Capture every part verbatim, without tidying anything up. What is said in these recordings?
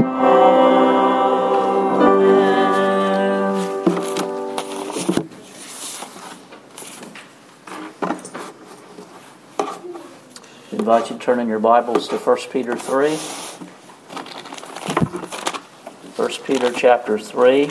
I invite you to turn in your Bibles to First Peter three. First Peter chapter three.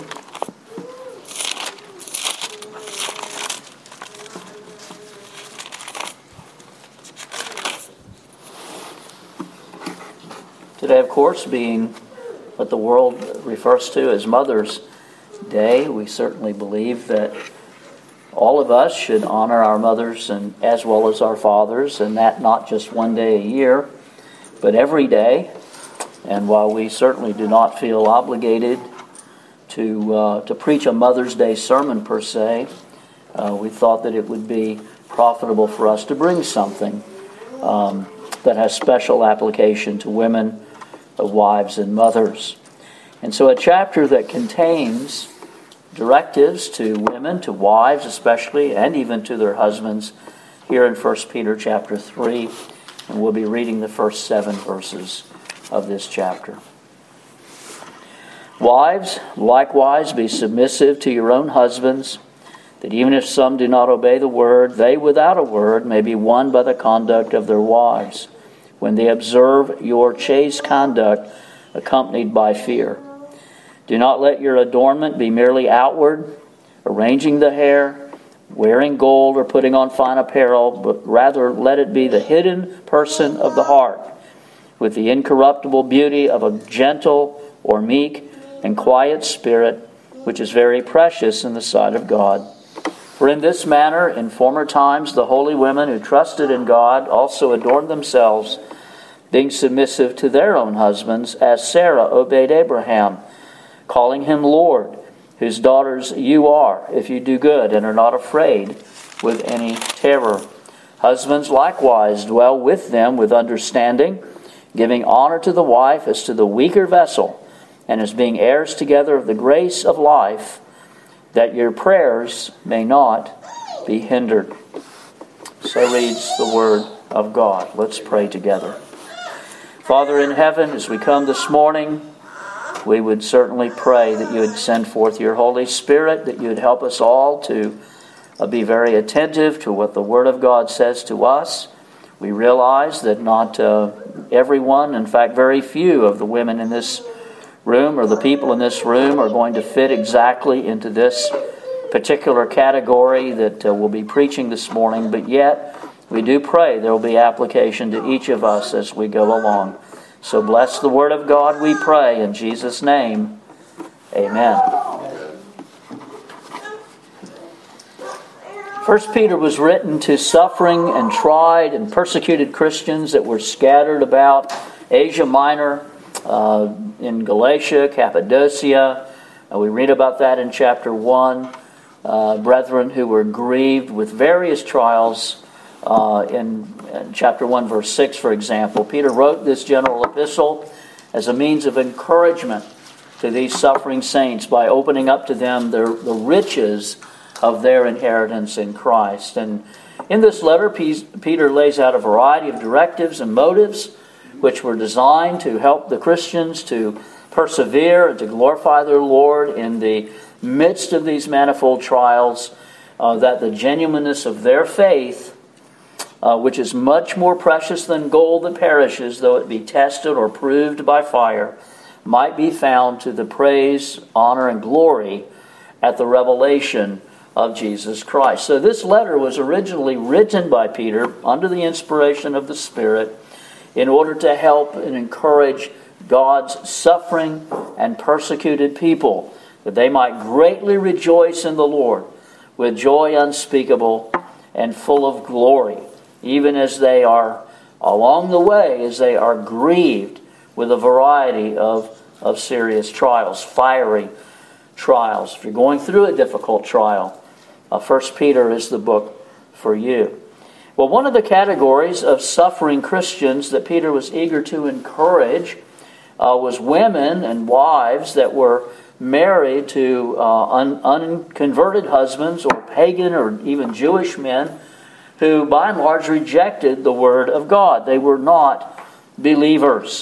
Today, of course, being what the world refers to as Mother's Day, we certainly believe that all of us should honor our mothers and as well as our fathers, and that not just one day a year, but every day. And while we certainly do not feel obligated to uh, to preach a Mother's Day sermon per se, uh, we thought that it would be profitable for us to bring something um, that has special application to women, uh, wives, and mothers. And so a chapter that contains directives to women, to wives especially, and even to their husbands here in First Peter chapter three. And we'll be reading the first seven verses of this chapter. Wives, likewise, be submissive to your own husbands, that even if some do not obey the word, they without a word may be won by the conduct of their wives, when they observe your chaste conduct accompanied by fear. Do not let your adornment be merely outward, arranging the hair, wearing gold, or putting on fine apparel, but rather let it be the hidden person of the heart, with the incorruptible beauty of a gentle or meek and quiet spirit, which is very precious in the sight of God. For in this manner, in former times, the holy women who trusted in God also adorned themselves, being submissive to their own husbands, as Sarah obeyed Abraham, calling him Lord, whose daughters you are, if you do good and are not afraid with any terror. Husbands likewise dwell with them with understanding, giving honor to the wife as to the weaker vessel, and as being heirs together of the grace of life, that your prayers may not be hindered. So reads the word of God. Let's pray together. Father in heaven, as we come this morning, we would certainly pray that you would send forth your Holy Spirit, that you would help us all to uh, be very attentive to what the Word of God says to us. We realize that not uh, everyone, in fact very few of the women in this room or the people in this room are going to fit exactly into this particular category that uh, we'll be preaching this morning, but yet we do pray there will be application to each of us as we go along. So bless the Word of God, we pray, in Jesus' name. Amen. First Peter was written to suffering and tried and persecuted Christians that were scattered about Asia Minor, uh, in Galatia, Cappadocia. Uh, we read about that in chapter one. Uh, brethren who were grieved with various trials. Uh, in, in chapter one, verse six, for example, Peter wrote this general epistle as a means of encouragement to these suffering saints by opening up to them their, the riches of their inheritance in Christ. And in this letter, Peter lays out a variety of directives and motives which were designed to help the Christians to persevere and to glorify their Lord in the midst of these manifold trials, uh, that the genuineness of their faith, Uh, which is much more precious than gold that perishes, though it be tested or proved by fire, might be found to the praise, honor, and glory at the revelation of Jesus Christ. So this letter was originally written by Peter under the inspiration of the Spirit in order to help and encourage God's suffering and persecuted people, that they might greatly rejoice in the Lord with joy unspeakable and full of glory, even as they are along the way, as they are grieved with a variety of, of serious trials, fiery trials. If you're going through a difficult trial, uh, First Peter is the book for you. Well, one of the categories of suffering Christians that Peter was eager to encourage uh, was women and wives that were married to uh, un- unconverted husbands or pagan or even Jewish men who by and large rejected the Word of God. They were not believers.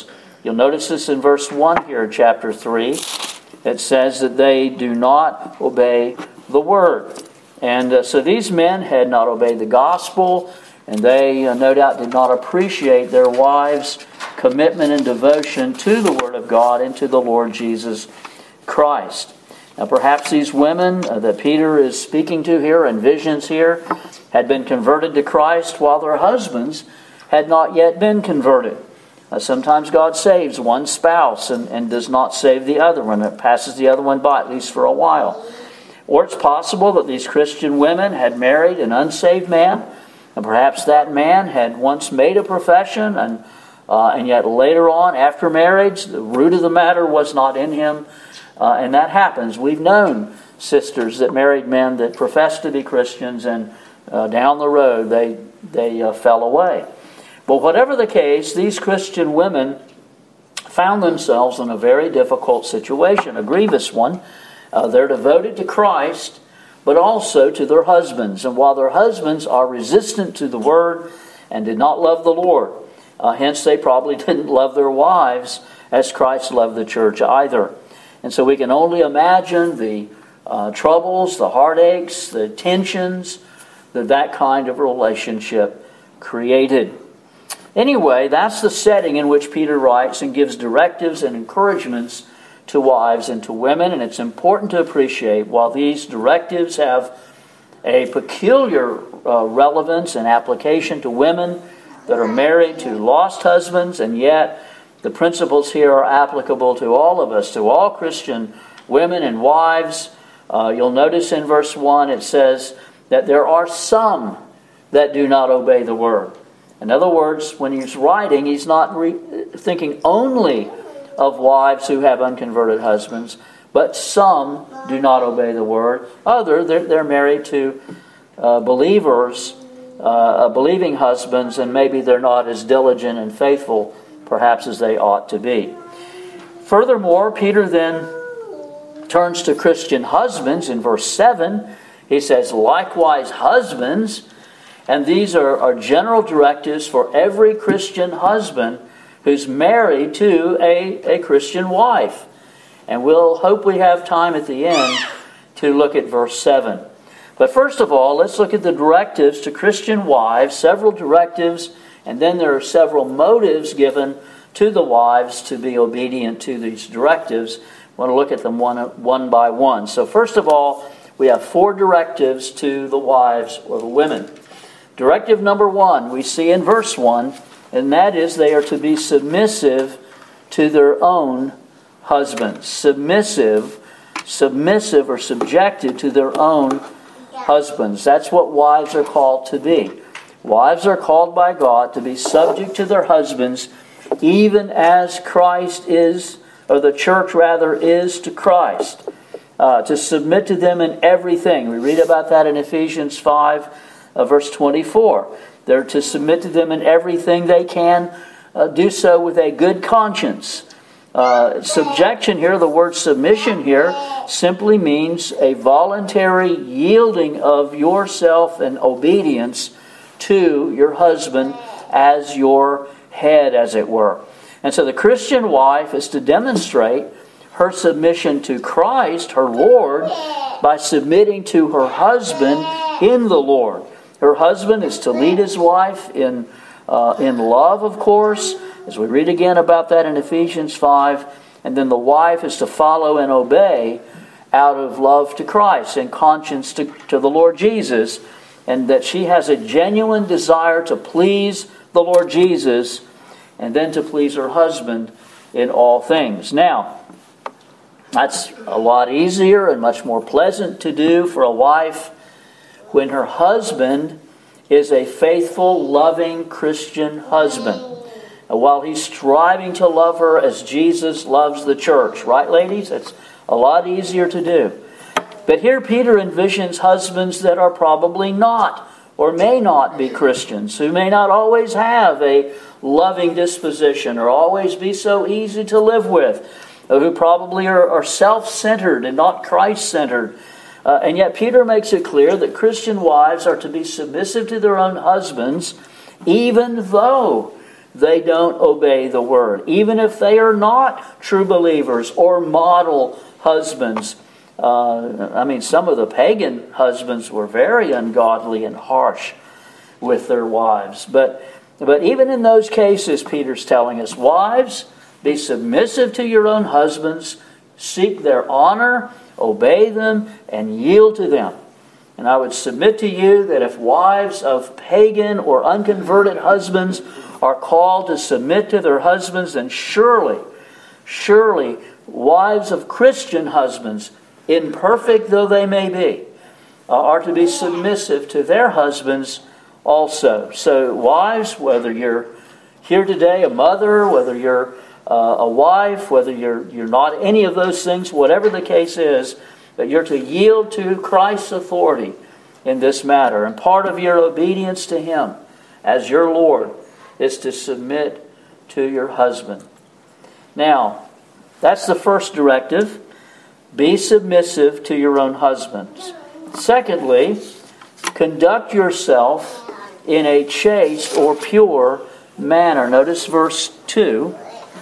You'll notice this in verse one here, chapter three. It says that they do not obey the word. And uh, so these men had not obeyed the gospel, and they uh, no doubt did not appreciate their wives' commitment and devotion to the Word of God and to the Lord Jesus Christ. Now perhaps these women uh, that Peter is speaking to here and visions here had been converted to Christ while their husbands had not yet been converted. Uh, sometimes God saves one spouse and, and does not save the other one. It passes the other one by, at least for a while. Or it's possible that these Christian women had married an unsaved man, and perhaps that man had once made a profession, and uh, and yet later on, after marriage, the root of the matter was not in him. Uh, and that happens. We've known sisters that married men that professed to be Christians, and uh, down the road they, they uh, fell away. But whatever the case, these Christian women found themselves in a very difficult situation, a grievous one. Uh, they're devoted to Christ, but also to their husbands. And while their husbands are resistant to the Word and did not love the Lord, uh, hence they probably didn't love their wives as Christ loved the church either. And so we can only imagine the uh, troubles, the heartaches, the tensions that that kind of relationship created. Anyway, that's the setting in which Peter writes and gives directives and encouragements to wives and to women. And it's important to appreciate, while these directives have a peculiar uh, relevance and application to women that are married to lost husbands, and yet the principles here are applicable to all of us, to all Christian women and wives. Uh, you'll notice in verse one it says that there are some that do not obey the word. In other words, when he's writing, he's not re- thinking only of wives who have unconverted husbands, but some do not obey the word. Other, they're, they're married to uh, believers, uh, believing husbands, and maybe they're not as diligent and faithful perhaps as they ought to be. Furthermore, Peter then turns to Christian husbands in verse seven. He says, likewise husbands, and these are, are general directives for every Christian husband who's married to a, a Christian wife. And we'll hope we have time at the end to look at verse seven. But first of all, let's look at the directives to Christian wives, several directives, and then there are several motives given to the wives to be obedient to these directives. I want to look at them one, one by one. So first of all, we have four directives to the wives or the women. Directive number one, we see in verse one, and that is they are to be submissive to their own husbands. Submissive, submissive or subjected to their own husbands. That's what wives are called to be. Wives are called by God to be subject to their husbands, even as Christ is, or the church rather, is to Christ. Uh, to submit to them in everything. We read about that in Ephesians five, uh, verse twenty-four. They're to submit to them in everything they can, uh, do so with a good conscience. Uh, subjection here, the word submission here, simply means a voluntary yielding of yourself and obedience to your husband as your head, as it were. And so the Christian wife is to demonstrate her submission to Christ, her Lord, by submitting to her husband in the Lord. Her husband is to lead his wife in uh, in love, of course, as we read again about that in Ephesians five. And then the wife is to follow and obey out of love to Christ and conscience to, to the Lord Jesus, and that she has a genuine desire to please the Lord Jesus and then to please her husband in all things. Now, that's a lot easier and much more pleasant to do for a wife when her husband is a faithful, loving Christian husband. And while he's striving to love her as Jesus loves the church. Right, ladies? It's a lot easier to do. But here Peter envisions husbands that are probably not or may not be Christians, who may not always have a loving disposition or always be so easy to live with, who probably are, are self-centered and not Christ-centered. Uh, and yet Peter makes it clear that Christian wives are to be submissive to their own husbands, even though they don't obey the word. Even if they are not true believers or model husbands. Uh, I mean, some of the pagan husbands were very ungodly and harsh with their wives. But, but even in those cases, Peter's telling us, wives, be submissive to your own husbands, seek their honor, obey them, and yield to them. And I would submit to you that if wives of pagan or unconverted husbands are called to submit to their husbands, then surely, surely wives of Christian husbands, imperfect though they may be, uh, are to be submissive to their husbands also. So wives, whether you're here today a mother, whether you're uh, a wife, whether you're you're not any of those things, whatever the case is, that you're to yield to Christ's authority in this matter. And part of your obedience to Him as your Lord is to submit to your husband. Now, that's the first directive. Be submissive to your own husbands. Secondly, conduct yourself in a chaste or pure manner. Notice verse two.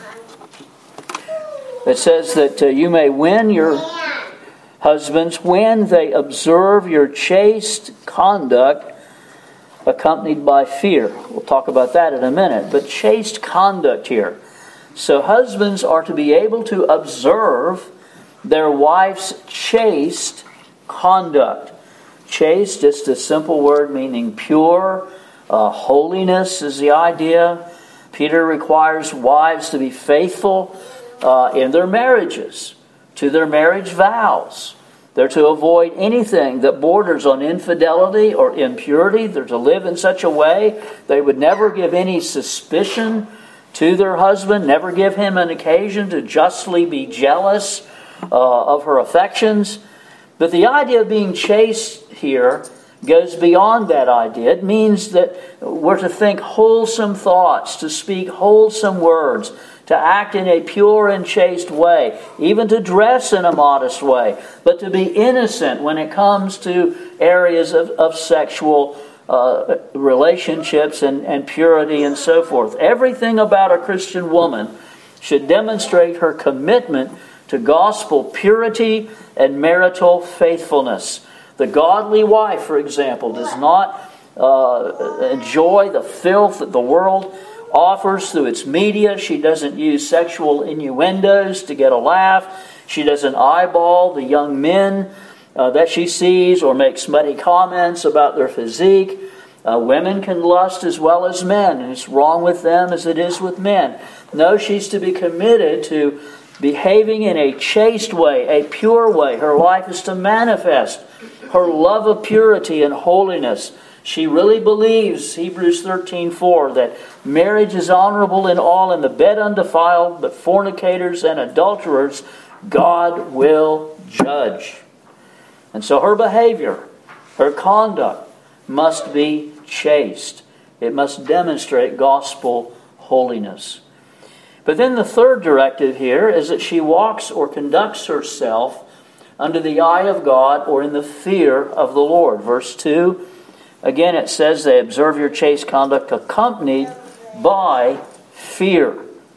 It says that uh, you may win your husbands when they observe your chaste conduct accompanied by fear. We'll talk about that in a minute. But chaste conduct here. So husbands are to be able to observe their wife's chaste conduct. Chaste, just a simple word meaning pure. Uh, holiness is the idea. Peter requires wives to be faithful uh, in their marriages, to their marriage vows. They're to avoid anything that borders on infidelity or impurity. They're to live in such a way they would never give any suspicion to their husband, never give him an occasion to justly be jealous uh, of her affections. But the idea of being chaste here goes beyond that idea. It means that we're to think wholesome thoughts, to speak wholesome words, to act in a pure and chaste way, even to dress in a modest way, but to be innocent when it comes to areas of, of sexual uh, relationships and, and purity and so forth. Everything about a Christian woman should demonstrate her commitment to gospel purity and marital faithfulness. The godly wife, for example, does not uh, enjoy the filth that the world offers through its media. She doesn't use sexual innuendos to get a laugh. She doesn't eyeball the young men uh, that she sees or make smutty comments about their physique. Uh, women can lust as well as men, and it's wrong with them as it is with men. No, she's to be committed to behaving in a chaste way, a pure way. Her life is to manifest her love of purity and holiness. She really believes, Hebrews thirteen four, that marriage is honorable in all, and the bed undefiled, but fornicators and adulterers God will judge. And so her behavior, her conduct must be chaste. It must demonstrate gospel holiness. But then the third directive here is that she walks or conducts herself under the eye of God or in the fear of the Lord. Verse two, again it says they observe your chaste conduct accompanied by fear.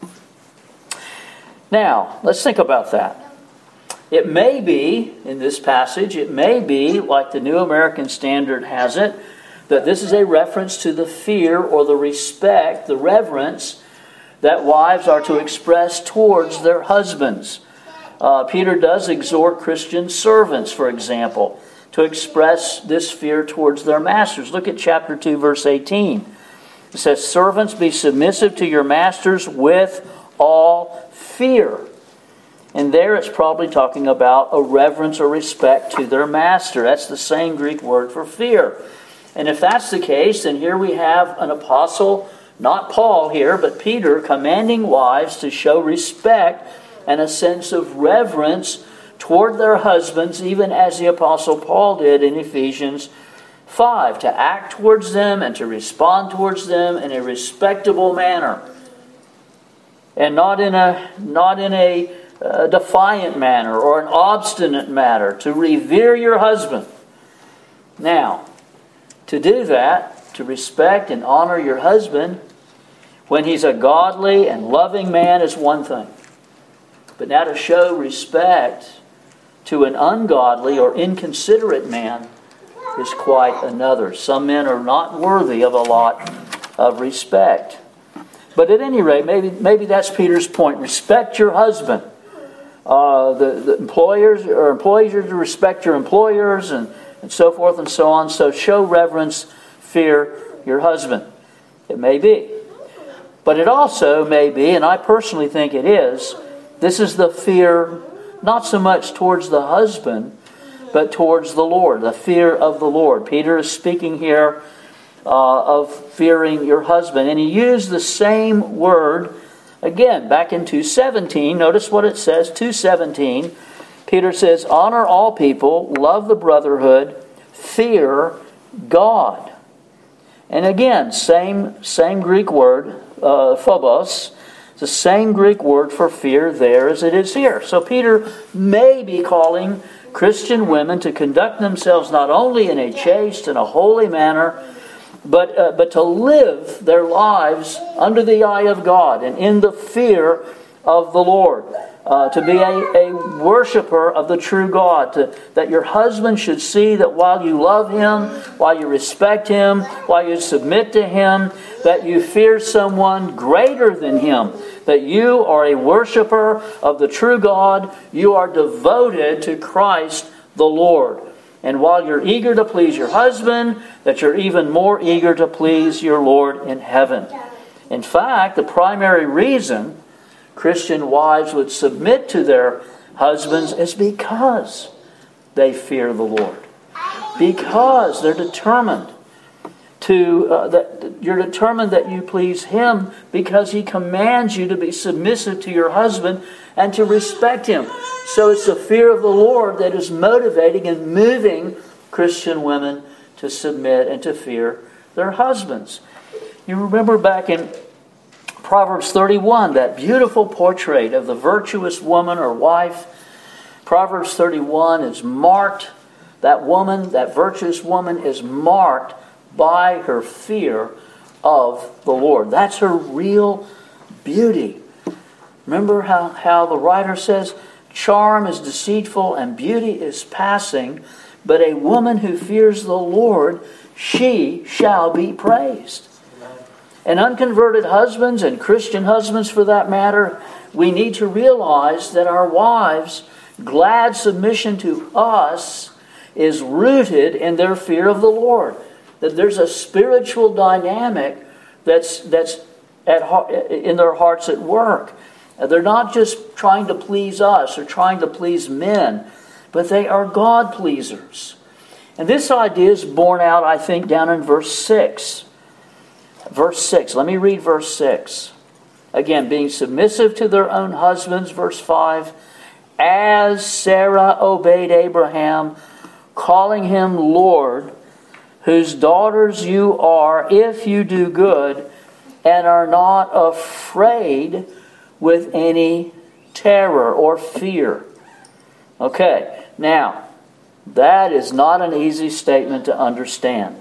Now, let's think about that. It may be, in this passage, it may be, like the New American Standard has it, that this is a reference to the fear or the respect, the reverence that wives are to express towards their husbands. Uh, Peter does exhort Christian servants, for example, to express this fear towards their masters. Look at chapter two, verse eighteen. It says, servants, be submissive to your masters with all fear. And there it's probably talking about a reverence or respect to their master. That's the same Greek word for fear. And if that's the case, then here we have an apostle, not Paul here, but Peter, commanding wives to show respect and a sense of reverence toward their husbands, even as the apostle Paul did in Ephesians five, to act towards them and to respond towards them in a respectable manner, and not in a not in a uh, defiant manner or an obstinate manner, to revere your husband. Now, to do that, to respect and honor your husband, when he's a godly and loving man is one thing. But now to show respect to an ungodly or inconsiderate man is quite another. Some men are not worthy of a lot of respect. But at any rate, maybe maybe that's Peter's point. Respect your husband. Uh, the, the employers or employees are to respect your employers, and, and so forth and so on. So show reverence, fear your husband. It may be. But it also may be, and I personally think it is, this is the fear not so much towards the husband, but towards the Lord, the fear of the Lord. Peter is speaking here uh, of fearing your husband. And he used the same word, again, back in two seventeen. Notice what it says, two seventeen. Peter says, honor all people, love the brotherhood, fear God. And again, same, same Greek word, uh, phobos. It's the same Greek word for fear there as it is here. So Peter may be calling Christian women to conduct themselves not only in a chaste and a holy manner, but uh, but to live their lives under the eye of God and in the fear of the Lord. Uh, to be a, a worshiper of the true God. To, that your husband should see that while you love him, while you respect him, while you submit to him, that you fear someone greater than him. That you are a worshiper of the true God. You are devoted to Christ the Lord. And while you're eager to please your husband, that you're even more eager to please your Lord in heaven. In fact, the primary reason Christian wives would submit to their husbands is because they fear the Lord. Because they're determined to uh, that you're determined that you please him, because he commands you to be submissive to your husband and to respect him. So it's the fear of the Lord that is motivating and moving Christian women to submit and to fear their husbands. You remember back in Proverbs thirty-one, that beautiful portrait of the virtuous woman or wife. Proverbs thirty-one is marked, that woman, that virtuous woman is marked by her fear of the Lord. That's her real beauty. Remember how, how the writer says, charm is deceitful and beauty is passing, but a woman who fears the Lord, she shall be praised. And unconverted husbands, and Christian husbands for that matter, we need to realize that our wives' glad submission to us is rooted in their fear of the Lord. That there's a spiritual dynamic that's that's at in their hearts at work. They're not just trying to please us or trying to please men, but they are God pleasers. And this idea is borne out, I think, down in verse six. Verse six. Let me read verse six. Again, being submissive to their own husbands, verse five. As Sarah obeyed Abraham, calling him Lord, whose daughters you are, if you do good, and are not afraid with any terror or fear. Okay, now, that is not an easy statement to understand.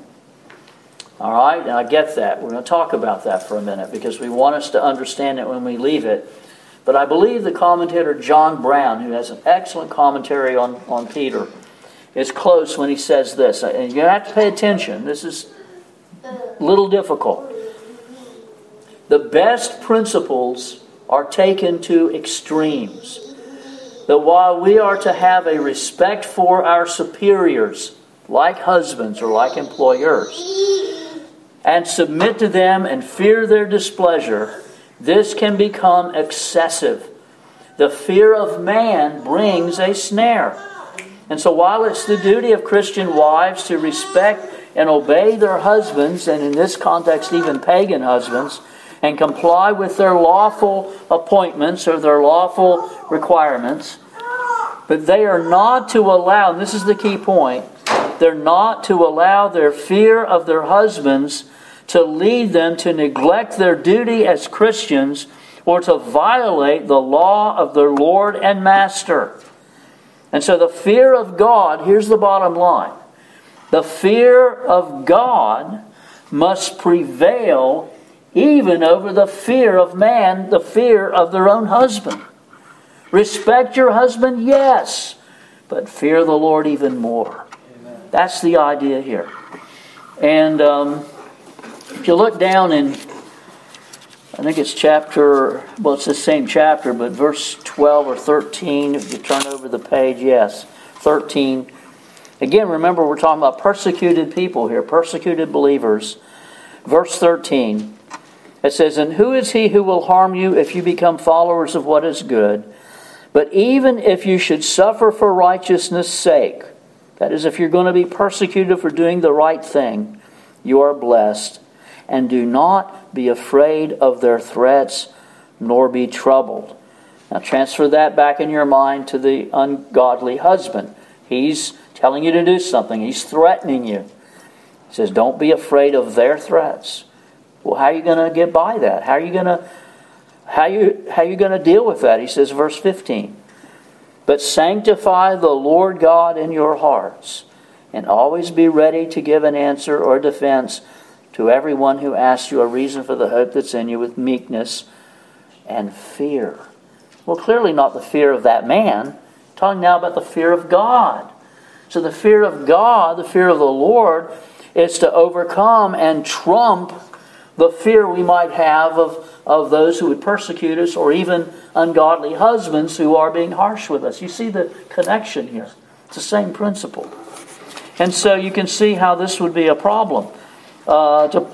All right, now I get that. We're going to talk about that for a minute because we want us to understand it when we leave it. But I believe the commentator John Brown, who has an excellent commentary on, on Peter, is close when he says this. And you have to pay attention. This is a little difficult. The best principles are taken to extremes. That while we are to have a respect for our superiors, like husbands or like employers, and submit to them and fear their displeasure, this can become excessive. The fear of man brings a snare. And so while it's the duty of Christian wives to respect and obey their husbands, and in this context even pagan husbands, and comply with their lawful appointments or their lawful requirements, but they are not to allow, and this is the key point, they're not to allow their fear of their husbands to lead them to neglect their duty as Christians or to violate the law of their Lord and Master. And so the fear of God, here's the bottom line. The fear of God must prevail even over the fear of man, the fear of their own husband. Respect your husband, yes, but fear the Lord even more. Amen. That's the idea here. And um, if you look down in, I think it's chapter, well, it's the same chapter, but verse twelve or thirteen, if you turn over the page, yes, thirteen. Again, remember, we're talking about persecuted people here, persecuted believers. Verse thirteen, it says, "And who is he who will harm you if you become followers of what is good? But even if you should suffer for righteousness' sake," that is, if you're going to be persecuted for doing the right thing, "you are blessed. And do not be afraid of their threats, nor be troubled." Now transfer that back in your mind to the ungodly husband. He's telling you to do something. He's threatening you. He says, don't be afraid of their threats. Well, how are you going to get by that? How are you going to how you how are you going to deal with that? He says, verse fifteen, "But sanctify the Lord God in your hearts, and always be ready to give an answer or defense to everyone who asks you a reason for the hope that's in you with meekness and fear." Well, clearly not the fear of that man. I'm talking now about the fear of God. So the fear of God, the fear of the Lord, is to overcome and trump the fear we might have of, of those who would persecute us, or even ungodly husbands who are being harsh with us. You see the connection here. It's the same principle. And so you can see how this would be a problem. Uh, to,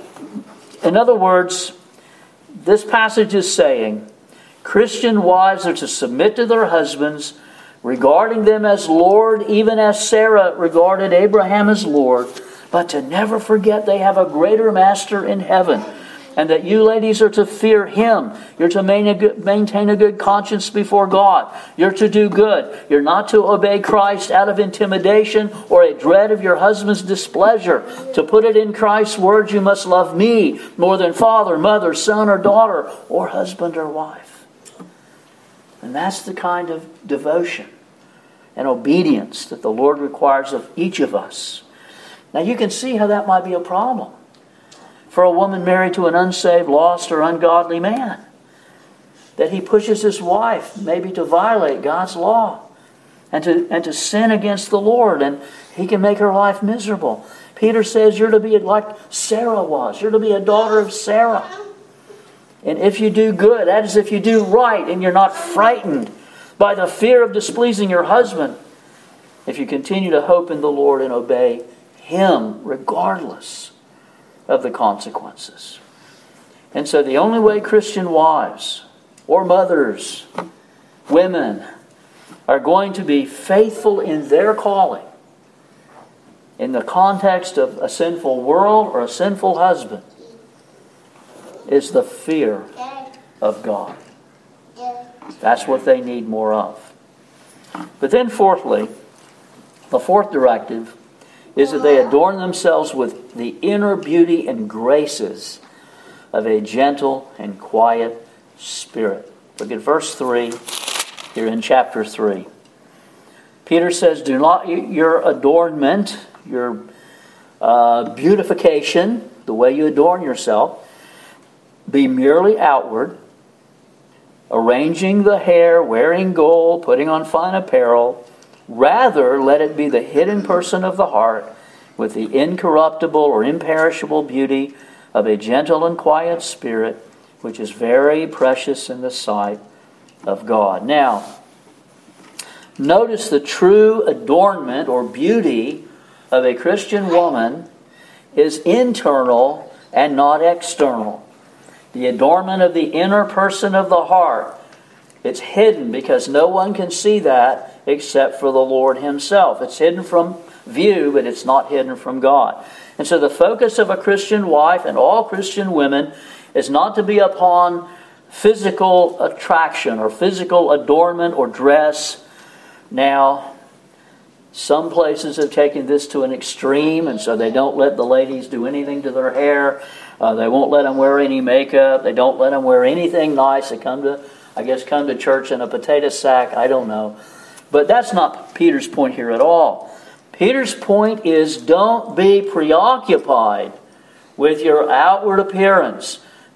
in other words, this passage is saying Christian wives are to submit to their husbands, regarding them as Lord, even as Sarah regarded Abraham as Lord, but to never forget they have a greater master in heaven, and that you ladies are to fear Him. You're to maintain a good conscience before God. You're to do good. You're not to obey Christ out of intimidation or a dread of your husband's displeasure. To put it in Christ's words, you must love me more than father, mother, son, or daughter, or husband or wife. And that's the kind of devotion and obedience that the Lord requires of each of us. Now you can see how that might be a problem for a woman married to an unsaved, lost, or ungodly man. That he pushes his wife maybe to violate God's law and to, and to sin against the Lord, and he can make her life miserable. Peter says you're to be like Sarah was. You're to be a daughter of Sarah. And if you do good, that is if you do right and you're not frightened by the fear of displeasing your husband, if you continue to hope in the Lord and obey Him regardless of the consequences. And so the only way Christian wives or mothers, women, are going to be faithful in their calling in the context of a sinful world or a sinful husband is the fear of God. That's what they need more of. But then fourthly, the fourth directive is that they adorn themselves with the inner beauty and graces of a gentle and quiet spirit. Look at verse three here in chapter three. Peter says, do not your adornment, your uh, beautification, the way you adorn yourself, be merely outward, arranging the hair, wearing gold, putting on fine apparel. Rather, let it be the hidden person of the heart, with the incorruptible or imperishable beauty of a gentle and quiet spirit, which is very precious in the sight of God. Now, notice the true adornment or beauty of a Christian woman is internal and not external. The adornment of the inner person of the heart, it's hidden because no one can see that except for the Lord Himself. It's hidden from view, but it's not hidden from God. And so the focus of a Christian wife and all Christian women is not to be upon physical attraction or physical adornment or dress. Now, some places have taken this to an extreme, and so they don't let the ladies do anything to their hair. Uh, they won't let them wear any makeup. They don't let them wear anything nice. They come to, I guess, come to church in a potato sack. I don't know. But that's not Peter's point here at all. Peter's point is don't be preoccupied with your outward appearance.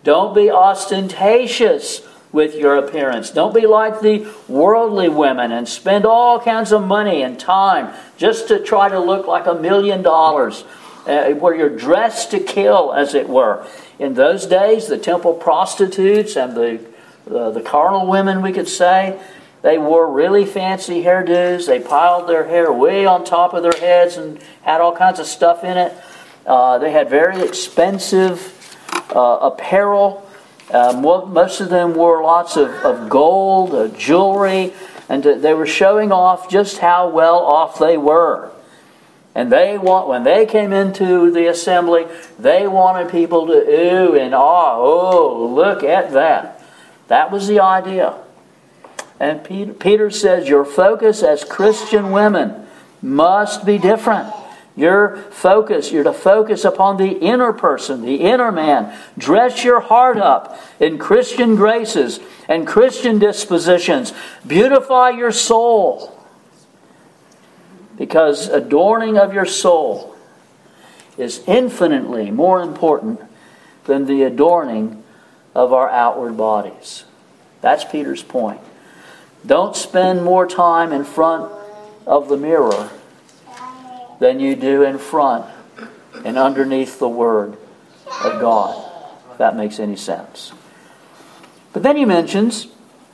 Don't be ostentatious with your appearance. Don't be like the worldly women and spend all kinds of money and time just to try to look like a million dollars, uh, where you're dressed to kill, as it were. In those days, the temple prostitutes and the, uh, the carnal women, we could say, they wore really fancy hairdos. They piled their hair way on top of their heads and had all kinds of stuff in it. Uh, they had very expensive uh, apparel. Uh, most of them wore lots of, of gold, uh, jewelry, and they were showing off just how well off they were. And they want, when they came into the assembly, they wanted people to ooh and ah, oh, look at that. That was the idea. And Peter, Peter says your focus as Christian women must be different. Your focus, you're to focus upon the inner person, the inner man. Dress your heart up in Christian graces and Christian dispositions. Beautify your soul. Because adorning of your soul is infinitely more important than the adorning of our outward bodies. That's Peter's point. Don't spend more time in front of the mirror than you do in front and underneath the Word of God, if that makes any sense. But then he mentions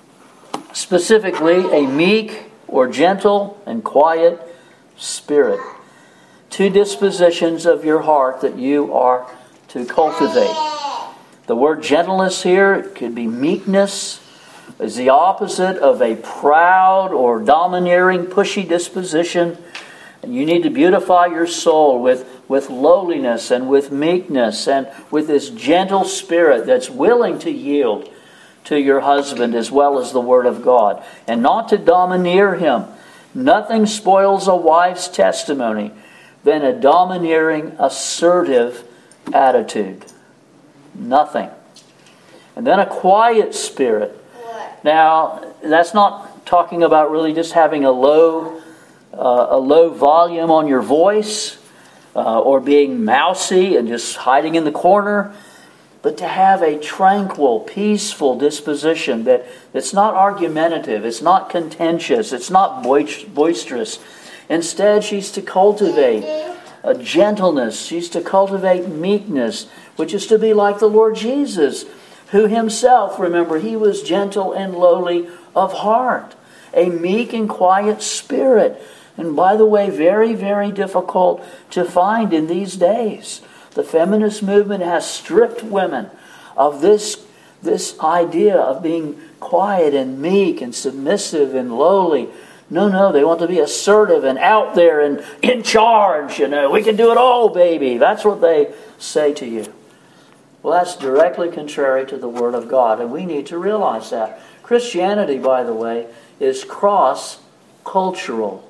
specifically a meek or gentle and quiet spirit. Two dispositions of your heart that you are to cultivate. The word gentleness here could be meekness, is the opposite of a proud or domineering, pushy disposition. And you need to beautify your soul with, with lowliness and with meekness and with this gentle spirit that's willing to yield to your husband as well as the Word of God. And not to domineer him. Nothing spoils a wife's testimony than a domineering, assertive attitude. Nothing. And then a quiet spirit. Now, that's not talking about really just having a low Uh, a low volume on your voice, uh, or being mousy and just hiding in the corner, but to have a tranquil, peaceful disposition that, that's not argumentative, it's not contentious, it's not boisterous. Instead, she's to cultivate a gentleness, she's to cultivate meekness, which is to be like the Lord Jesus, who himself, remember, he was gentle and lowly of heart, a meek and quiet spirit. And by the way, very, very difficult to find in these days. The feminist movement has stripped women of this, this idea of being quiet and meek and submissive and lowly. No, no, they want to be assertive and out there and in charge. You know, we can do it all, baby. That's what they say to you. Well, that's directly contrary to the Word of God, and we need to realize that. Christianity, by the way, is cross-cultural.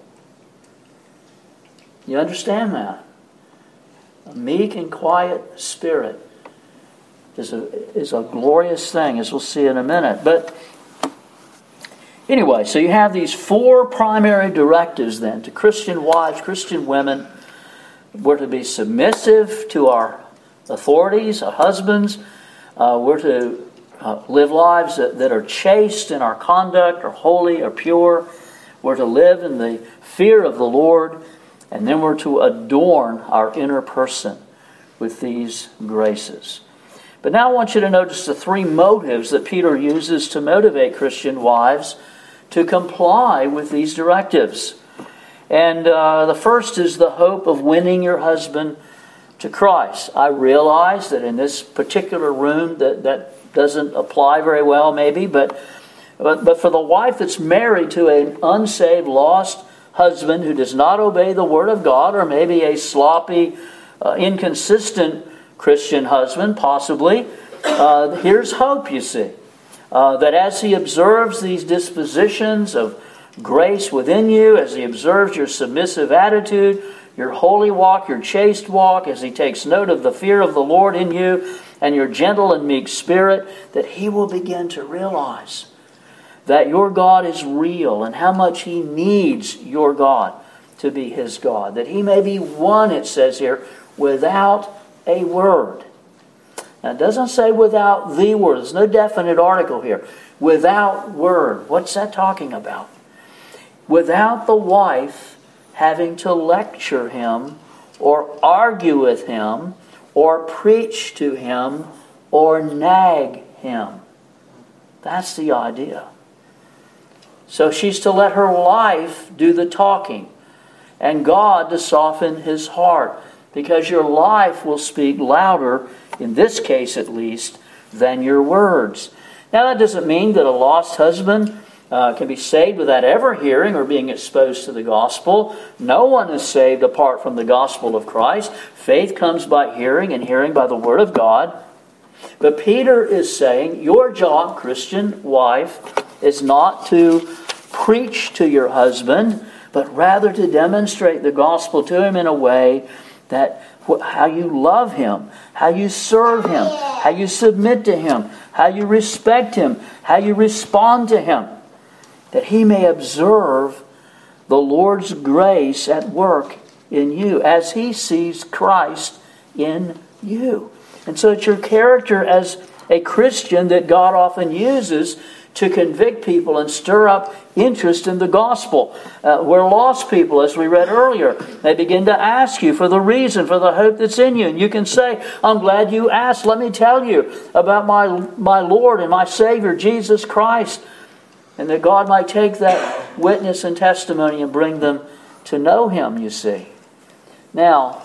You understand that? A meek and quiet spirit is a, is a glorious thing, as we'll see in a minute. But anyway, so you have these four primary directives then to Christian wives, Christian women. We're to be submissive to our authorities, our husbands. Uh, we're to uh, live lives that, that are chaste in our conduct, are holy, are pure. We're to live in the fear of the Lord. And then we're to adorn our inner person with these graces. But now I want you to notice the three motives that Peter uses to motivate Christian wives to comply with these directives. And uh, the first is the hope of winning your husband to Christ. I realize that in this particular room that, that doesn't apply very well maybe, but, but, but for the wife that's married to an unsaved, lost husband who does not obey the Word of God, or maybe a sloppy, uh, inconsistent Christian husband, possibly, uh, here's hope, you see. Uh, that as he observes these dispositions of grace within you, as he observes your submissive attitude, your holy walk, your chaste walk, as he takes note of the fear of the Lord in you and your gentle and meek spirit, that he will begin to realize that your God is real and how much he needs your God to be his God. That he may be won, it says here, without a word. Now, it doesn't say without the word. There's no definite article here. Without word. What's that talking about? Without the wife having to lecture him or argue with him or preach to him or nag him. That's the idea. So she's to let her life do the talking and God to soften his heart, because your life will speak louder, in this case at least, than your words. Now that doesn't mean that a lost husband uh, can be saved without ever hearing or being exposed to the gospel. No one is saved apart from the gospel of Christ. Faith comes by hearing, and hearing by the word of God. But Peter is saying your job, Christian wife, is not to preach to your husband, but rather to demonstrate the gospel to him in a way that how you love him, how you serve him, how you submit to him, how you respect him, how you respond to him, that he may observe the Lord's grace at work in you as he sees Christ in you. And so it's your character as a Christian that God often uses to convict people and stir up interest in the gospel. Uh, where lost people, as we read earlier, they begin to ask you for the reason, for the hope that's in you. And you can say, I'm glad you asked. Let me tell you about my, my Lord and my Savior, Jesus Christ. And that God might take that witness and testimony and bring them to know him, you see. Now,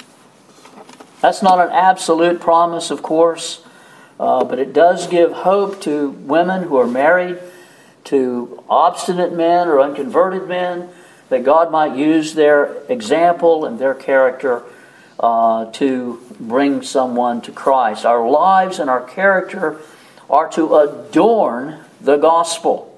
that's not an absolute promise, of course. Uh, but it does give hope to women who are married, to obstinate men or unconverted men, that God might use their example and their character uh, to bring someone to Christ. Our lives and our character are to adorn the gospel.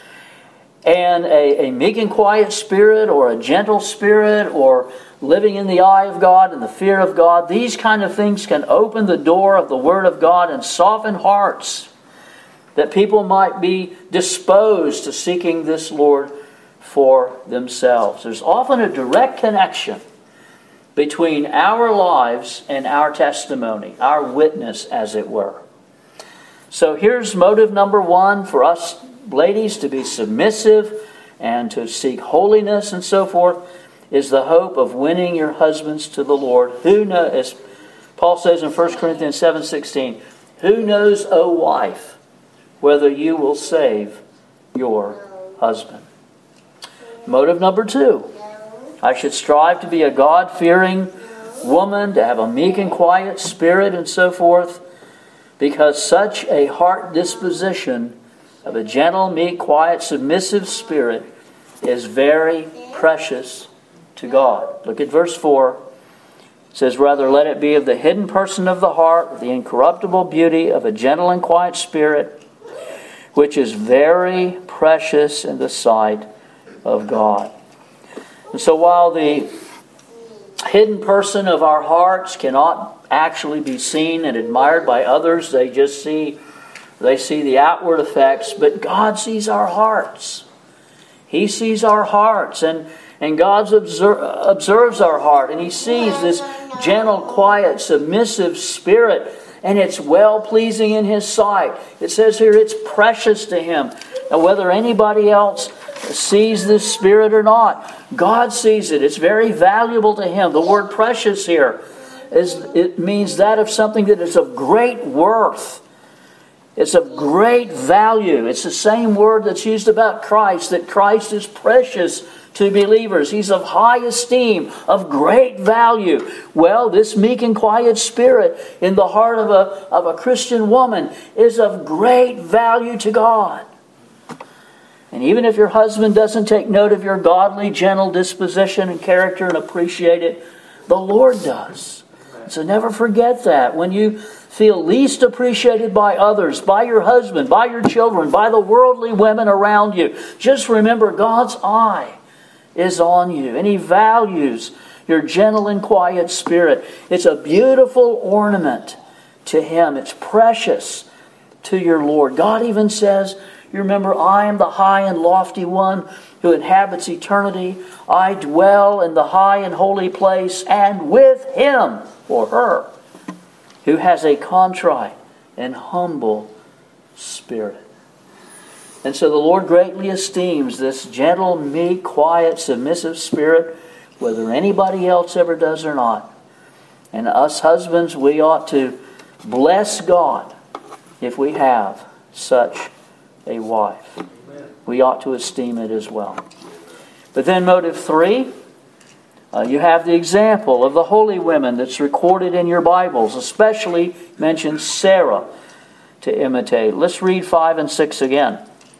And a, a meek and quiet spirit, or a gentle spirit, or living in the eye of God and the fear of God, these kind of things can open the door of the Word of God and soften hearts, that people might be disposed to seeking this Lord for themselves. There's often a direct connection between our lives and our testimony, our witness, as it were. So here's motive number one for us ladies to be submissive and to seek holiness and so forth, is the hope of winning your husbands to the Lord. Who knows, as Paul says in First Corinthians seven sixteen, who knows, O wife, whether you will save your husband? Motive number two, I should strive to be a God-fearing woman, to have a meek and quiet spirit and so forth, because such a heart disposition of a gentle, meek, quiet, submissive spirit is very precious to God. Look at verse four. It says, rather let it be of the hidden person of the heart, the incorruptible beauty of a gentle and quiet spirit, which is very precious in the sight of God. And so while the hidden person of our hearts cannot actually be seen and admired by others, they just see they see the outward effects, but God sees our hearts. He sees our hearts, and And God observe, observes our heart, and He sees this gentle, quiet, submissive spirit, and it's well-pleasing in His sight. It says here it's precious to Him. And whether anybody else sees this spirit or not, God sees it. It's very valuable to Him. The word precious here is it means that of something that is of great worth. It's of great value. It's the same word that's used about Christ, that Christ is precious to believers. He's of high esteem, of great value. Well, this meek and quiet spirit in the heart of a, of a Christian woman is of great value to God. And even if your husband doesn't take note of your godly, gentle disposition and character and appreciate it, the Lord does. So never forget that. When you feel least appreciated by others, by your husband, by your children, by the worldly women around you, just remember God's eye is on you, and He values your gentle and quiet spirit. It's a beautiful ornament to Him. It's precious to your Lord. God even says, you remember, I am the high and lofty one who inhabits eternity. I dwell in the high and holy place, and with Him, or her, who has a contrite and humble spirit. And so the Lord greatly esteems this gentle, meek, quiet, submissive spirit, whether anybody else ever does or not. And us husbands, we ought to bless God if we have such a wife. We ought to esteem it as well. But then motive three, uh, you have the example of the holy women that's recorded in your Bibles, especially mentions Sarah to imitate. Let's read five and six again.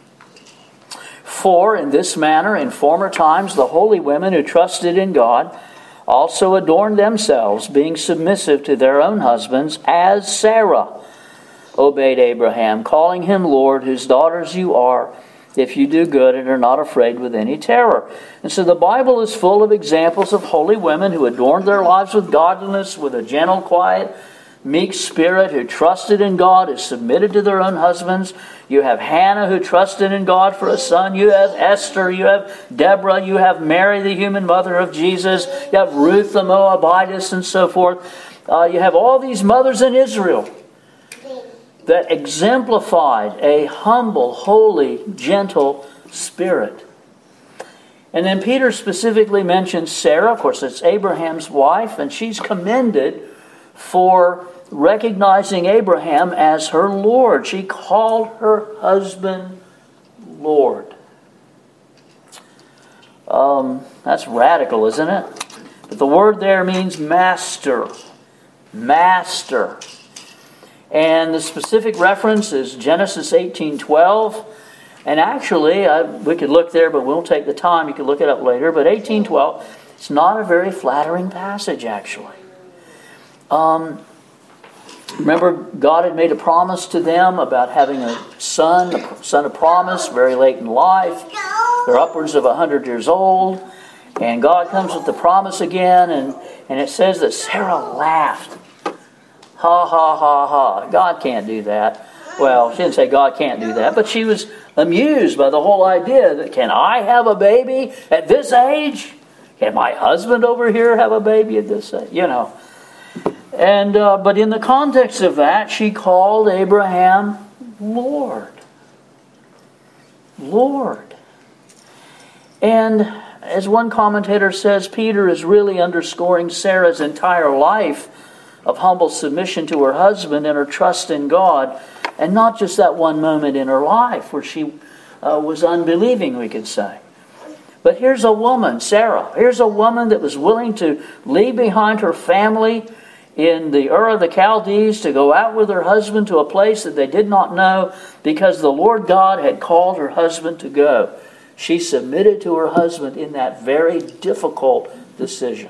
For in this manner, in former times, the holy women who trusted in God also adorned themselves, being submissive to their own husbands, as Sarah obeyed Abraham, calling him Lord, whose daughters you are, if you do good and are not afraid with any terror. And so the Bible is full of examples of holy women who adorned their lives with godliness, with a gentle, quiet, meek spirit, who trusted in God, who submitted to their own husbands. You have Hannah, who trusted in God for a son. You have Esther. You have Deborah. You have Mary, the human mother of Jesus. You have Ruth the Moabitess, and so forth. Uh, you have all these mothers in Israel that exemplified a humble, holy, gentle spirit. And then Peter specifically mentions Sarah. Of course, it's Abraham's wife, and she's commended for recognizing Abraham as her Lord. She called her husband Lord. Um, that's radical, isn't it? But the word there means master. Master. And the specific reference is Genesis eighteen twelve. And actually, I, we could look there, but we won't take the time. You can look it up later. But eighteen twelve, it's not a very flattering passage, actually. Um, remember, God had made a promise to them about having a son, a son of promise, very late in life. They're upwards of one hundred years old. And God comes with the promise again. And, and it says that Sarah laughed. Ha, ha, ha, ha. God can't do that. Well, she didn't say God can't do that, but she was amused by the whole idea that, can I have a baby at this age? Can my husband over here have a baby at this age? You know. And uh, but in the context of that, she called Abraham Lord. Lord. And as one commentator says, Peter is really underscoring Sarah's entire life of humble submission to her husband and her trust in God, and not just that one moment in her life where she uh, was unbelieving, we could say. But here's a woman, Sarah. Here's a woman that was willing to leave behind her family in the Ur of the Chaldees to go out with her husband to a place that they did not know because the Lord God had called her husband to go. She submitted to her husband in that very difficult decision.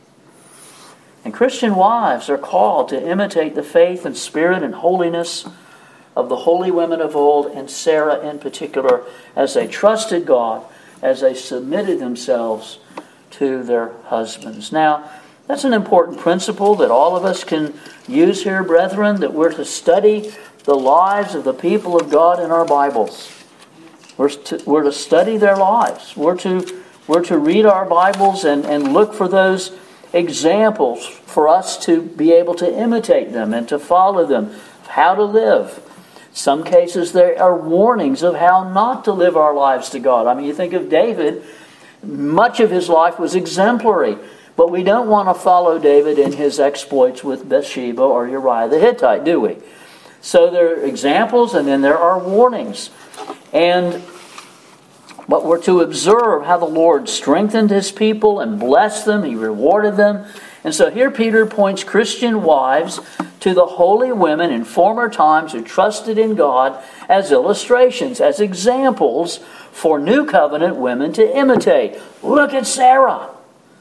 And Christian wives are called to imitate the faith and spirit and holiness of the holy women of old, and Sarah in particular, as they trusted God, as they submitted themselves to their husbands. Now, that's an important principle that all of us can use here, brethren, that we're to study the lives of the people of God in our Bibles. We're to, we're to study their lives. We're to, we're to read our Bibles and, and look for those examples for us to be able to imitate them and to follow them, of how to live. Some cases there are warnings of how not to live our lives to God. I mean, you think of David, much of his life was exemplary, but we don't want to follow David in his exploits with Bathsheba or Uriah the Hittite, do we? So there are examples and then there are warnings. And but we're to observe how the Lord strengthened His people and blessed them. He rewarded them. And so here Peter points Christian wives to the holy women in former times who trusted in God as illustrations, as examples for new covenant women to imitate. Look at Sarah.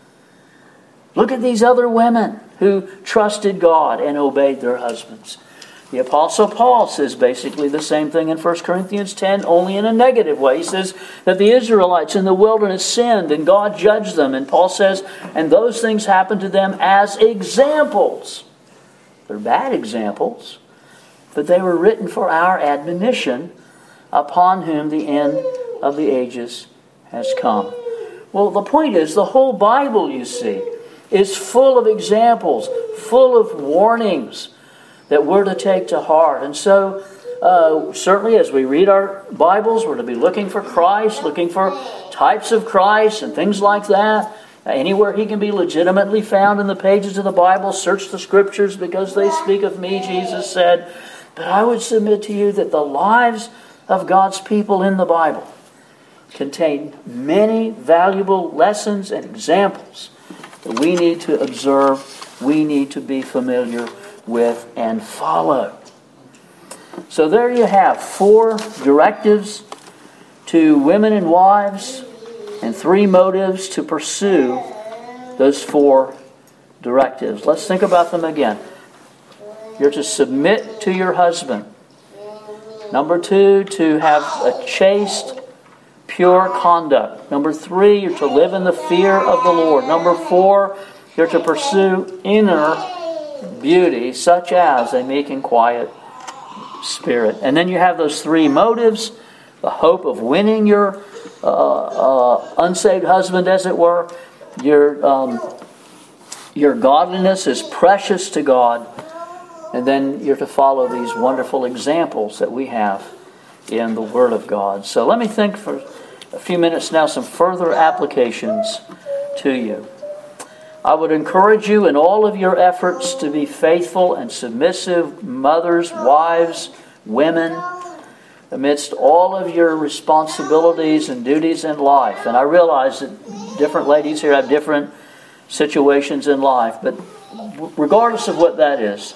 Look at these other women who trusted God and obeyed their husbands. The Apostle Paul says basically the same thing in First Corinthians ten, only in a negative way. He says that the Israelites in the wilderness sinned and God judged them. And Paul says, and those things happened to them as examples. They're bad examples, but they were written for our admonition, upon whom the end of the ages has come. Well, the point is, the whole Bible, you see, is full of examples, full of warnings that we're to take to heart. And so, uh, certainly as we read our Bibles, we're to be looking for Christ, looking for types of Christ and things like that. Anywhere He can be legitimately found in the pages of the Bible, search the Scriptures because they speak of me, Jesus said. But I would submit to you that the lives of God's people in the Bible contain many valuable lessons and examples that we need to observe, we need to be familiar with and follow. So there you have four directives to women and wives and three motives to pursue those four directives. Let's think about them again. You're to submit to your husband. Number two, to have a chaste, pure conduct. Number three, you're to live in the fear of the Lord. Number four, you're to pursue inner beauty, such as a meek and quiet spirit. And then you have those three motives, the hope of winning your uh, uh, unsaved husband, as it were. Your, um, your godliness is precious to God. And then you're to follow these wonderful examples that we have in the Word of God. So let me think for a few minutes now some further applications to you. I would encourage you in all of your efforts to be faithful and submissive mothers, wives, women, amidst all of your responsibilities and duties in life. And I realize that different ladies here have different situations in life, but regardless of what that is,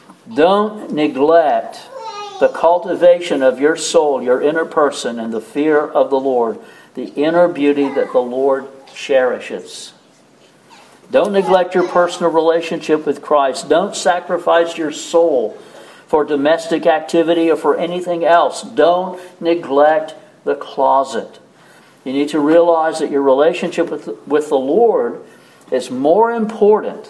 don't neglect the cultivation of your soul, your inner person, and the fear of the Lord, the inner beauty that the Lord cherishes. Don't neglect your personal relationship with Christ. Don't sacrifice your soul for domestic activity or for anything else. Don't neglect the closet. You need to realize that your relationship with, with the Lord is more important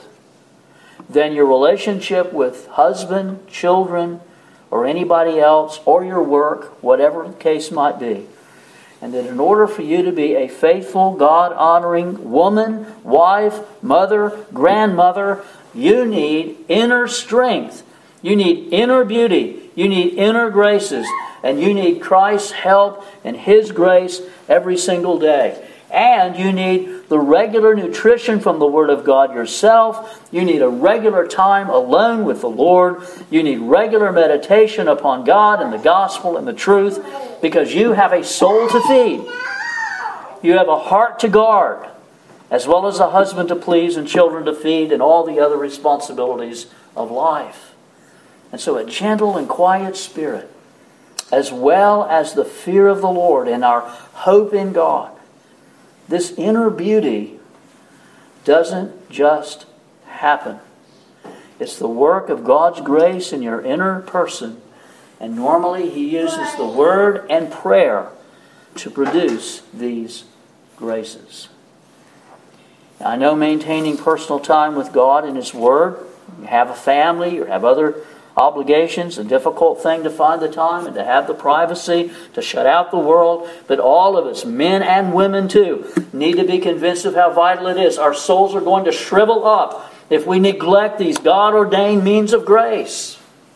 than your relationship with husband, children, or anybody else, or your work, whatever the case might be. And that in order for you to be a faithful, God-honoring woman, wife, mother, grandmother, you need inner strength. You need inner beauty. You need inner graces. And you need Christ's help and His grace every single day. And you need the regular nutrition from the Word of God yourself. You need a regular time alone with the Lord. You need regular meditation upon God and the gospel and the truth, because you have a soul to feed. You have a heart to guard, as well as a husband to please and children to feed and all the other responsibilities of life. And so a gentle and quiet spirit, as well as the fear of the Lord and our hope in God, this inner beauty doesn't just happen. It's the work of God's grace in your inner person. And normally He uses the Word and prayer to produce these graces. Now, I know maintaining personal time with God and His Word, you have a family, you have other obligations, a difficult thing to find the time and to have the privacy, to shut out the world. But all of us, men and women too, need to be convinced of how vital it is. Our souls are going to shrivel up if we neglect these God-ordained means of grace.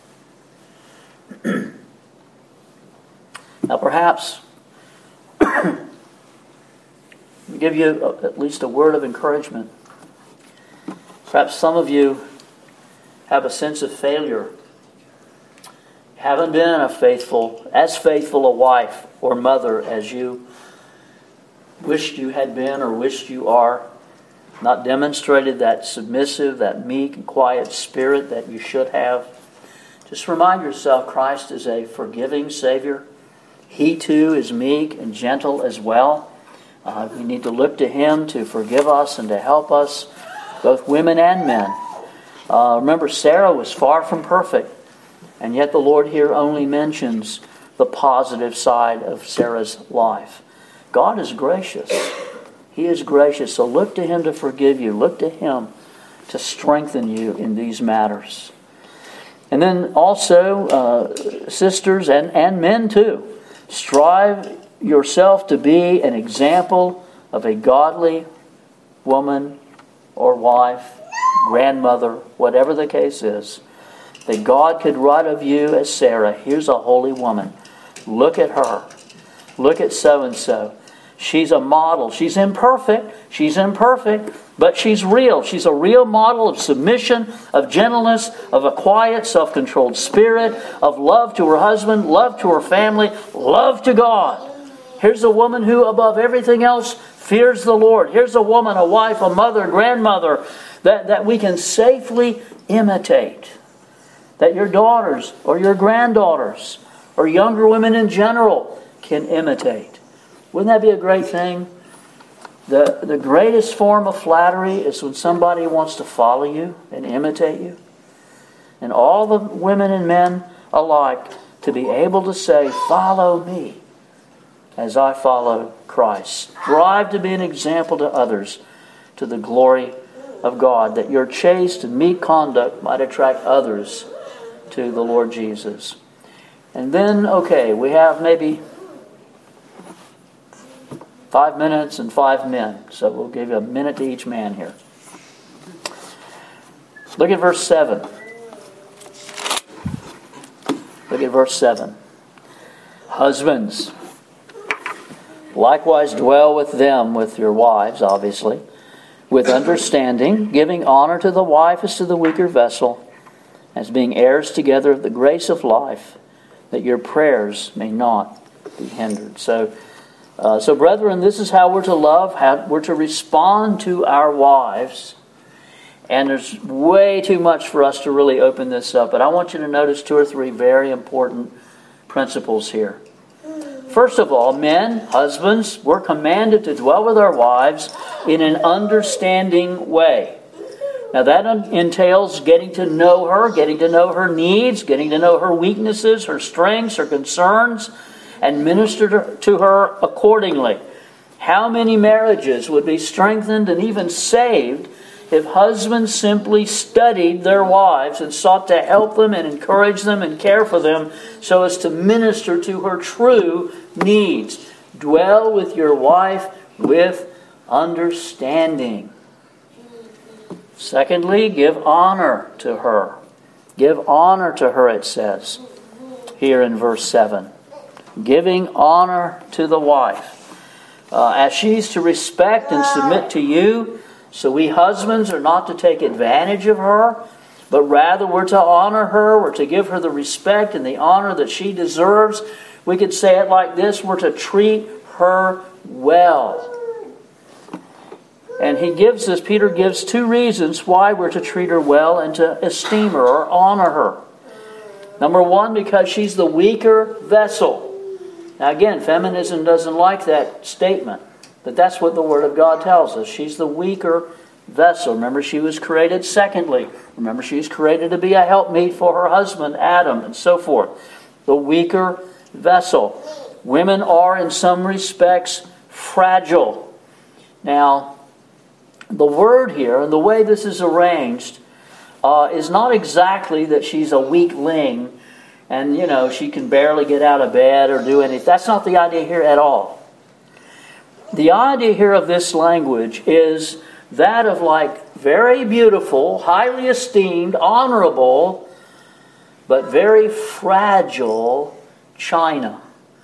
Now perhaps, let me give you at least a word of encouragement. Perhaps some of you have a sense of failure. Haven't been a faithful, as faithful a wife or mother as you wished you had been or wished you are. Not demonstrated that submissive, that meek and quiet spirit that you should have. Just remind yourself Christ is a forgiving Savior. He too is meek and gentle as well. Uh, we need to look to Him to forgive us and to help us, both women and men. Uh, remember, Sarah was far from perfect. And yet the Lord here only mentions the positive side of Sarah's life. God is gracious. He is gracious. So look to Him to forgive you. Look to Him to strengthen you in these matters. And then also, uh, sisters and, and men too, strive yourself to be an example of a godly woman or wife, grandmother, whatever the case is. that God could write of you as Sarah, here's a holy woman. Look at her. Look at so-and-so. She's a model. She's imperfect. She's imperfect, but she's real. She's a real model of submission, of gentleness, of a quiet, self-controlled spirit, of love to her husband, love to her family, love to God. Here's a woman who, above everything else, fears the Lord. Here's a woman, a wife, a mother, grandmother, that, that we can safely imitate. That your daughters or your granddaughters or younger women in general can imitate. Wouldn't that be a great thing? The, the greatest form of flattery is when somebody wants to follow you and imitate you. And all the women and men alike to be able to say, follow me as I follow Christ. Strive to be an example to others to the glory of God, that your chaste and meek conduct might attract others to the Lord Jesus. And then, okay, we have maybe five minutes and five men. So we'll give you a minute to each man here. Look at verse seven. Look at verse seven. Husbands, likewise dwell with them, with your wives, obviously, with understanding, giving honor to the wife as to the weaker vessel, as being heirs together of the grace of life, that your prayers may not be hindered. So, uh, so brethren, this is how we're to love, how we're to respond to our wives. And there's way too much for us to really open this up. But I want you to notice two or three very important principles here. First of all, men, husbands, we're commanded to dwell with our wives in an understanding way. Now that entails getting to know her, getting to know her needs, getting to know her weaknesses, her strengths, her concerns, and minister to her accordingly. How many marriages would be strengthened and even saved if husbands simply studied their wives and sought to help them and encourage them and care for them so as to minister to her true needs? Dwell with your wife with understanding. Secondly, give honor to her. Give honor to her, it says here in verse seven. Giving honor to the wife. Uh, as she's to respect and submit to you, so we husbands are not to take advantage of her, but rather we're to honor her, we're to give her the respect and the honor that she deserves. We could say it like this, we're to treat her well. And he gives us, Peter gives two reasons why we're to treat her well and to esteem her or honor her. Number one, because she's the weaker vessel. Now again, feminism doesn't like that statement, but that's what the Word of God tells us. She's the weaker vessel. Remember, she was created secondly. Remember, she's created to be a helpmeet for her husband, Adam, and so forth. The weaker vessel. Women are, in some respects, fragile. Now, the word here, and the way this is arranged, uh, is not exactly that she's a weakling and, you know, she can barely get out of bed or do anything. That's not the idea here at all. The idea here of this language is that of like very beautiful, highly esteemed, honorable, but very fragile china.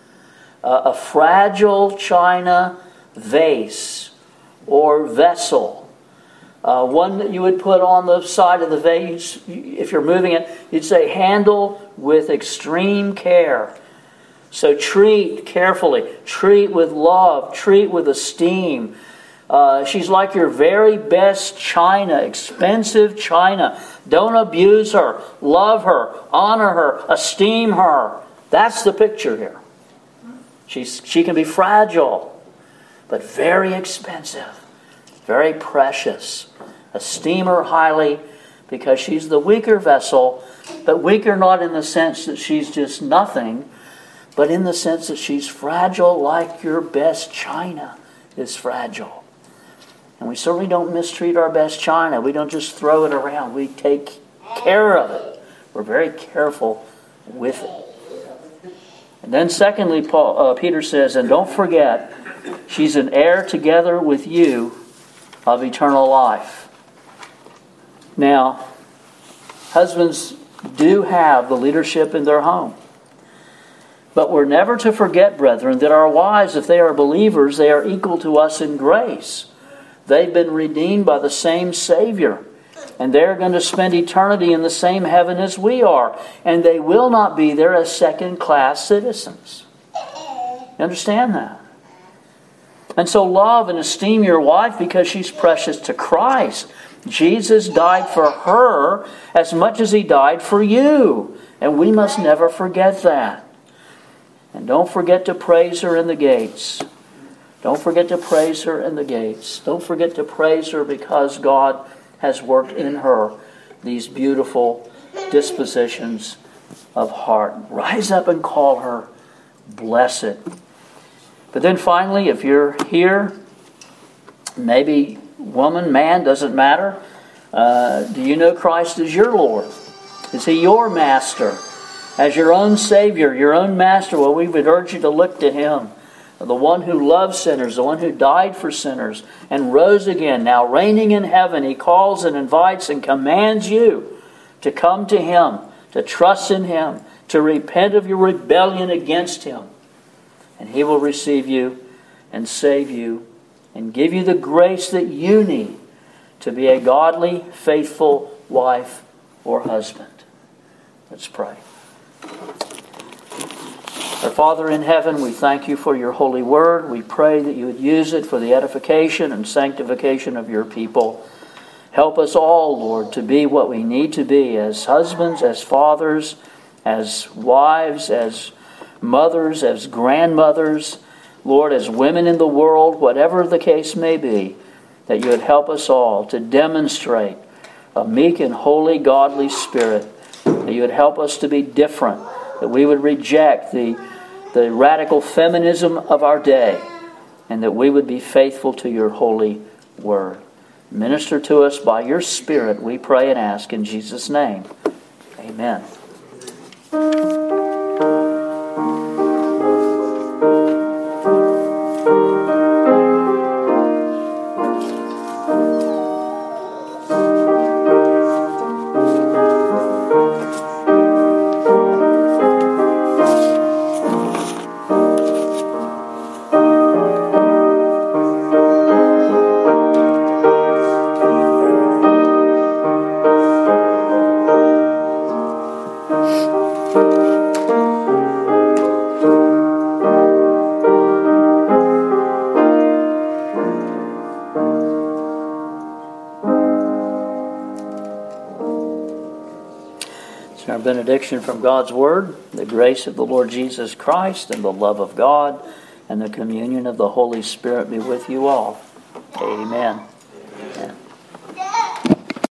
Uh, a fragile china vase or vessel. Uh, one that you would put on the side of the vase, if you're moving it, you'd say handle with extreme care. So treat carefully, treat with love, treat with esteem. Uh, she's like your very best china, expensive china. Don't abuse her, love her, honor her, esteem her. That's the picture here. She's, she can be fragile, but very expensive, very precious. Esteem her highly because she's the weaker vessel, but weaker not in the sense that she's just nothing, but in the sense that she's fragile like your best china is fragile. And we certainly don't mistreat our best china. We don't just throw it around. We take care of it. We're very careful with it. And then secondly, Paul, uh, Peter says, and don't forget, she's an heir together with you of eternal life. Now, husbands, do have the leadership in their home. But we're never to forget, brethren, that our wives, if they are believers, they are equal to us in grace. They've been redeemed by the same Savior. And they're going to spend eternity in the same heaven as we are. And they will not be there as second-class citizens. You understand that? And so love and esteem your wife because she's precious to Christ. Jesus died for her as much as He died for you. And we must never forget that. And don't forget to praise her in the gates. Don't forget to praise her in the gates. Don't forget to praise her because God has worked in her these beautiful dispositions of heart. Rise up and call her blessed. But then finally, if you're here, maybe woman, man, doesn't matter. Uh, do you know Christ as your Lord? Is He your master? As your own Savior, your own master? Well, we would urge you to look to Him. The one who loves sinners, the one who died for sinners and rose again, now reigning in heaven. He calls and invites and commands you to come to Him, to trust in Him, to repent of your rebellion against Him. And He will receive you and save you and give you the grace that you need to be a godly, faithful wife or husband. Let's pray. Our Father in heaven, we thank You for Your holy word. We pray that You would use it for the edification and sanctification of Your people. Help us all, Lord, to be what we need to be as husbands, as fathers, as wives, as mothers, as grandmothers, Lord, as women in the world, whatever the case may be, that You would help us all to demonstrate a meek and holy, godly spirit, that You would help us to be different, that we would reject the, the radical feminism of our day, and that we would be faithful to Your holy word. Minister to us by Your Spirit, we pray and ask in Jesus' name. Amen. Our benediction from God's Word, the grace of the Lord Jesus Christ and the love of God and the communion of the Holy Spirit be with you all. Amen.